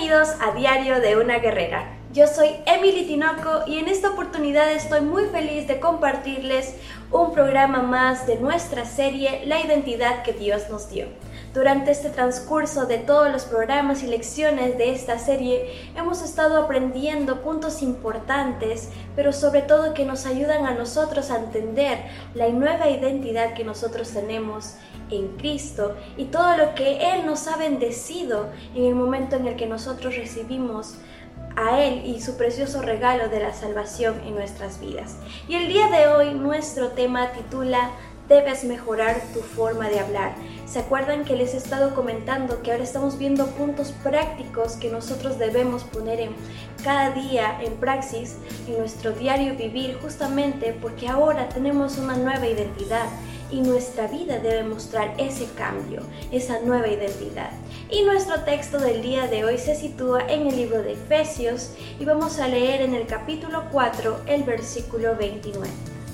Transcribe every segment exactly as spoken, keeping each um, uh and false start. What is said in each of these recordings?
Bienvenidos a Diario de una Guerrera. Yo soy Emily Tinoco y en esta oportunidad estoy muy feliz de compartirles un programa más de nuestra serie La Identidad que Dios nos dio. Durante este transcurso de todos los programas y lecciones de esta serie hemos estado aprendiendo puntos importantes, pero sobre todo que nos ayudan a nosotros a entender la nueva identidad que nosotros tenemos en Cristo y todo lo que Él nos ha bendecido en el momento en el que nosotros recibimos a Él y su precioso regalo de la salvación en nuestras vidas. Y el día de hoy nuestro tema titula Debes mejorar tu forma de hablar. ¿Se acuerdan que les he estado comentando que ahora estamos viendo puntos prácticos que nosotros debemos poner en cada día en praxis, en nuestro diario vivir, justamente porque ahora tenemos una nueva identidad y nuestra vida debe mostrar ese cambio, esa nueva identidad? Y nuestro texto del día de hoy se sitúa en el libro de Efesios y vamos a leer en el capítulo cuatro, el versículo veintinueve.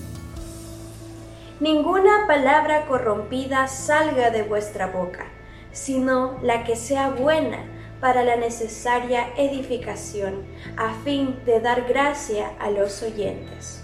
Ninguna palabra corrompida salga de vuestra boca, sino la que sea buena para la necesaria edificación, a fin de dar gracia a los oyentes.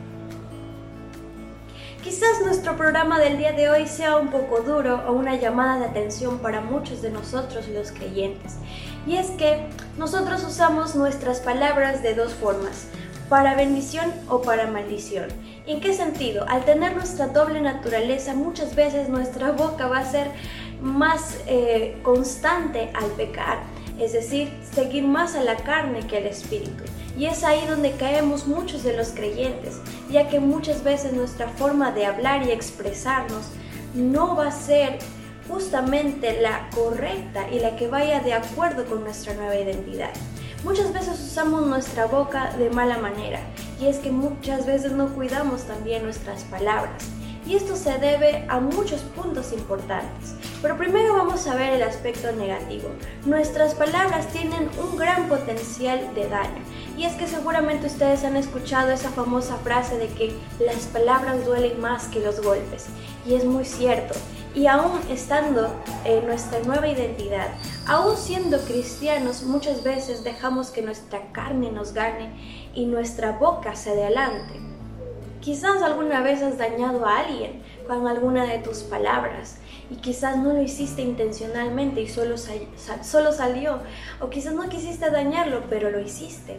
Quizás nuestro programa del día de hoy sea un poco duro o una llamada de atención para muchos de nosotros los creyentes. Y es que nosotros usamos nuestras palabras de dos formas, para bendición o para maldición. ¿En qué sentido? Al tener nuestra doble naturaleza, muchas veces nuestra boca va a ser más eh, constante al pecar, es decir, seguir más a la carne que al espíritu. Y es ahí donde caemos muchos de los creyentes, ya que muchas veces nuestra forma de hablar y expresarnos no va a ser justamente la correcta y la que vaya de acuerdo con nuestra nueva identidad. Muchas veces usamos nuestra boca de mala manera, y es que muchas veces no cuidamos también nuestras palabras. Y esto se debe a muchos puntos importantes. Pero primero vamos a ver el aspecto negativo. Nuestras palabras tienen un gran potencial de daño. Y es que seguramente ustedes han escuchado esa famosa frase de que las palabras duelen más que los golpes. Y es muy cierto. Y aún estando en nuestra nueva identidad, aún siendo cristianos, muchas veces dejamos que nuestra carne nos gane y nuestra boca se adelante. Quizás alguna vez has dañado a alguien con alguna de tus palabras y quizás no lo hiciste intencionalmente y solo, sal- solo salió, o quizás no quisiste dañarlo pero lo hiciste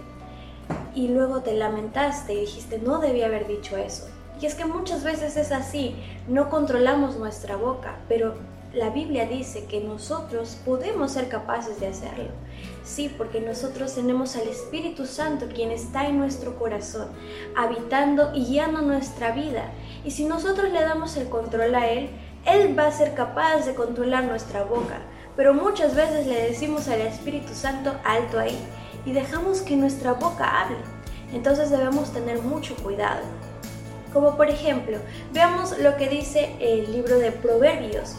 y luego te lamentaste y dijiste no debí haber dicho eso. Y es que muchas veces es así, no controlamos nuestra boca, pero la Biblia dice que nosotros podemos ser capaces de hacerlo. Sí, porque nosotros tenemos al Espíritu Santo, quien está en nuestro corazón, habitando y guiando nuestra vida. Y si nosotros le damos el control a Él, Él va a ser capaz de controlar nuestra boca. Pero muchas veces le decimos al Espíritu Santo, alto ahí, y dejamos que nuestra boca hable. Entonces debemos tener mucho cuidado. Como por ejemplo, veamos lo que dice el libro de Proverbios.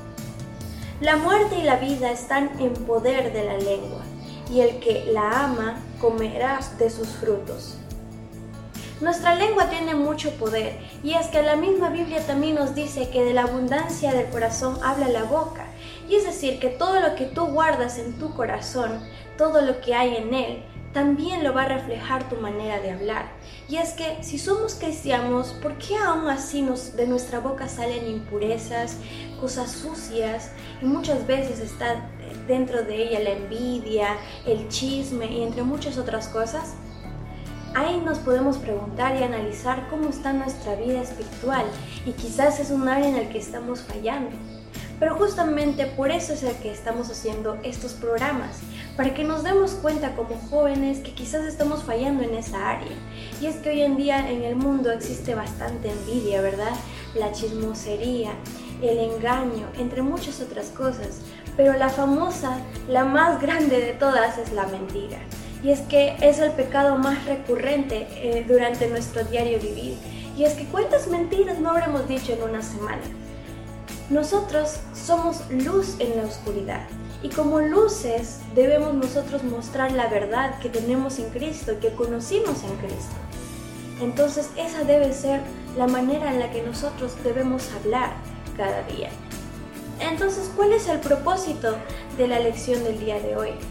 La muerte y la vida están en poder de la lengua, y el que la ama comerá de sus frutos. Nuestra lengua tiene mucho poder, y es que la misma Biblia también nos dice que de la abundancia del corazón habla la boca. Y es decir, que todo lo que tú guardas en tu corazón, todo lo que hay en él, también lo va a reflejar tu manera de hablar. Y es que si somos cristianos, ¿por qué aún así nos, de nuestra boca salen impurezas, cosas sucias? Y muchas veces está dentro de ella la envidia, el chisme y entre muchas otras cosas. Ahí nos podemos preguntar y analizar cómo está nuestra vida espiritual, y quizás es un área en el que estamos fallando. Pero justamente por eso es el que estamos haciendo estos programas, para que nos demos cuenta como jóvenes que quizás estamos fallando en esa área. Y es que hoy en día en el mundo existe bastante envidia, ¿verdad? La chismosería, el engaño, entre muchas otras cosas. Pero la famosa, la más grande de todas es la mentira. Y es que es el pecado más recurrente eh, durante nuestro diario vivir. Y es que ¿cuántas mentiras no habremos dicho en una semana? Nosotros somos luz en la oscuridad, y como luces debemos nosotros mostrar la verdad que tenemos en Cristo, que conocimos en Cristo. Entonces esa debe ser la manera en la que nosotros debemos hablar cada día. Entonces, ¿cuál es el propósito de la lección del día de hoy?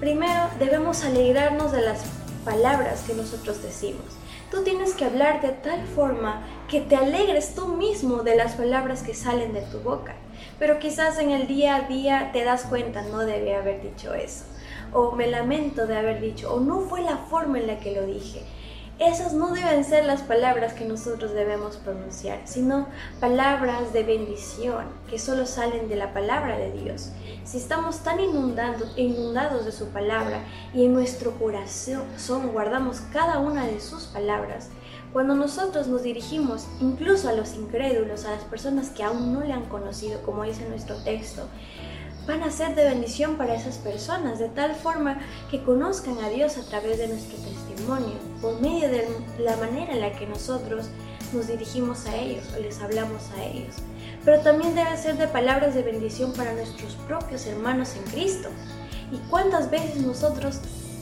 Primero, debemos alegrarnos de las palabras que nosotros decimos. Tú tienes que hablar de tal forma que te alegres tú mismo de las palabras que salen de tu boca. Pero quizás en el día a día te das cuenta, no debí haber dicho eso. O me lamento de haber dicho, o no fue la forma en la que lo dije. Esas no deben ser las palabras que nosotros debemos pronunciar, sino palabras de bendición que solo salen de la palabra de Dios. Si estamos tan inundados, inundados de su palabra y en nuestro corazón guardamos cada una de sus palabras, cuando nosotros nos dirigimos incluso a los incrédulos, a las personas que aún no le han conocido, como dice nuestro texto, van a ser de bendición para esas personas, de tal forma que conozcan a Dios a través de nuestro testimonio, por medio de la manera en la que nosotros nos dirigimos a ellos o les hablamos a ellos. Pero también debe ser de palabras de bendición para nuestros propios hermanos en Cristo. ¿Y cuántas veces nosotros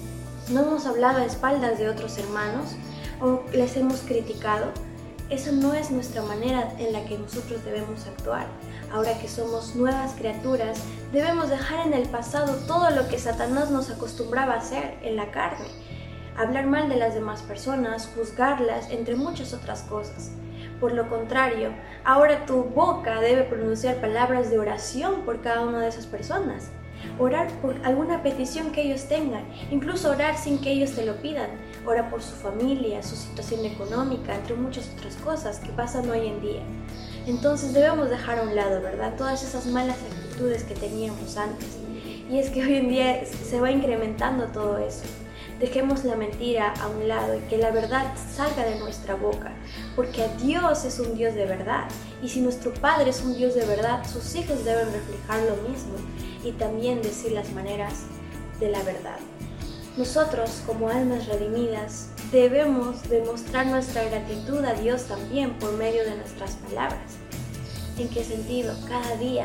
no hemos hablado a espaldas de otros hermanos o les hemos criticado? Esa no es nuestra manera en la que nosotros debemos actuar. Ahora que somos nuevas criaturas, debemos dejar en el pasado todo lo que Satanás nos acostumbraba a hacer en la carne. Hablar mal de las demás personas, juzgarlas, entre muchas otras cosas. Por lo contrario, ahora tu boca debe pronunciar palabras de oración por cada una de esas personas. Orar por alguna petición que ellos tengan, incluso orar sin que ellos te lo pidan. Ora por su familia, su situación económica, entre muchas otras cosas que pasan hoy en día. Entonces debemos dejar a un lado, ¿verdad?, todas esas malas actitudes que teníamos antes. Y es que hoy en día se va incrementando todo eso. Dejemos la mentira a un lado y que la verdad salga de nuestra boca, porque Dios es un Dios de verdad. Y si nuestro Padre es un Dios de verdad, sus hijos deben reflejar lo mismo y también decir las maneras de la verdad. Nosotros, como almas redimidas, debemos demostrar nuestra gratitud a Dios también por medio de nuestras palabras. ¿En qué sentido? Cada día,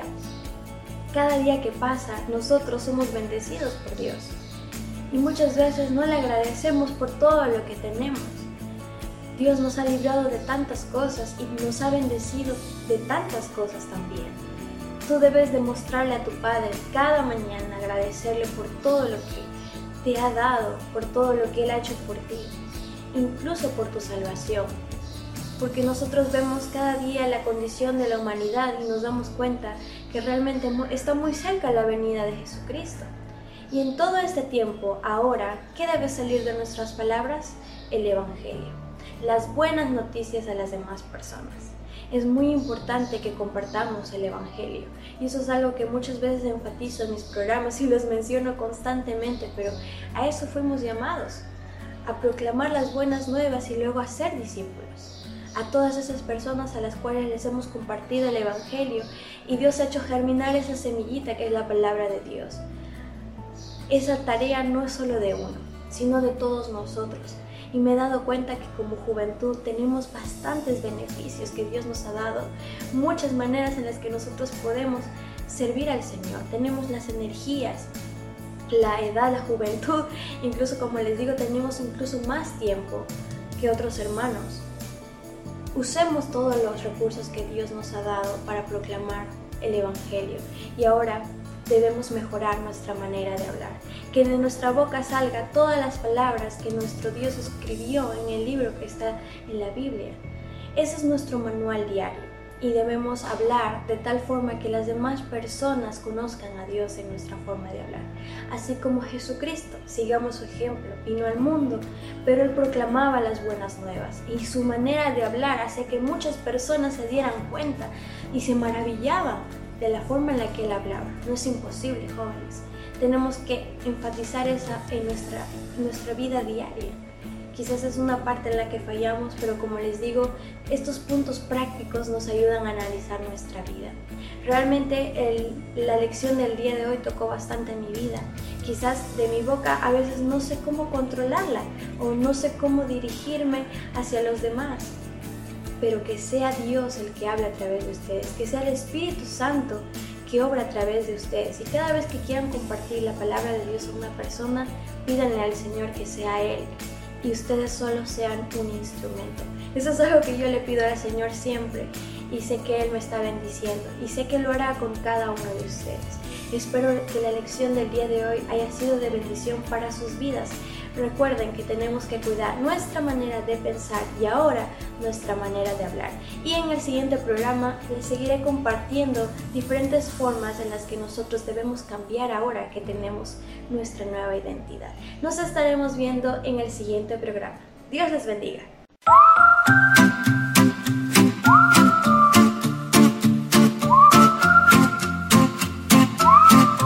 cada día que pasa, nosotros somos bendecidos por Dios. Y muchas veces no le agradecemos por todo lo que tenemos. Dios nos ha librado de tantas cosas y nos ha bendecido de tantas cosas también. Tú debes demostrarle a tu Padre cada mañana, agradecerle por todo lo que te ha dado, por todo lo que Él ha hecho por ti, incluso por tu salvación. Porque nosotros vemos cada día la condición de la humanidad y nos damos cuenta que realmente está muy cerca la venida de Jesucristo. Y en todo este tiempo, ahora, ¿qué debe salir de nuestras palabras? El Evangelio, las buenas noticias a las demás personas. Es muy importante que compartamos el Evangelio, y eso es algo que muchas veces enfatizo en mis programas y los menciono constantemente, pero a eso fuimos llamados, a proclamar las buenas nuevas y luego a ser discípulos. A todas esas personas a las cuales les hemos compartido el Evangelio y Dios ha hecho germinar esa semillita que es la palabra de Dios. Esa tarea no es solo de uno, sino de todos nosotros. Y me he dado cuenta que como juventud tenemos bastantes beneficios que Dios nos ha dado, muchas maneras en las que nosotros podemos servir al Señor. Tenemos las energías, la edad, la juventud, incluso como les digo, tenemos incluso más tiempo que otros hermanos. Usemos todos los recursos que Dios nos ha dado para proclamar el Evangelio. Y ahora debemos mejorar nuestra manera de hablar, que de nuestra boca salga todas las palabras que nuestro Dios escribió en el libro que está en la Biblia. Ese es nuestro manual diario y debemos hablar de tal forma que las demás personas conozcan a Dios en nuestra forma de hablar. Así como Jesucristo, sigamos su ejemplo, vino al mundo, pero Él proclamaba las buenas nuevas y su manera de hablar hacía que muchas personas se dieran cuenta y se maravillaban de la forma en la que Él hablaba. No es imposible, jóvenes. Tenemos que enfatizar esa en nuestra, en nuestra vida diaria. Quizás es una parte en la que fallamos, pero como les digo, estos puntos prácticos nos ayudan a analizar nuestra vida. Realmente el, la lección del día de hoy tocó bastante en mi vida. Quizás de mi boca a veces no sé cómo controlarla o no sé cómo dirigirme hacia los demás. Pero que sea Dios el que habla a través de ustedes, que sea el Espíritu Santo que obra a través de ustedes. Y cada vez que quieran compartir la palabra de Dios a una persona, pídanle al Señor que sea Él y ustedes solo sean un instrumento. Eso es algo que yo le pido al Señor siempre y sé que Él me está bendiciendo y sé que lo hará con cada uno de ustedes. Espero que la lección del día de hoy haya sido de bendición para sus vidas. Recuerden que tenemos que cuidar nuestra manera de pensar y ahora nuestra manera de hablar. Y en el siguiente programa les seguiré compartiendo diferentes formas en las que nosotros debemos cambiar ahora que tenemos nuestra nueva identidad. Nos estaremos viendo en el siguiente programa. Dios les bendiga.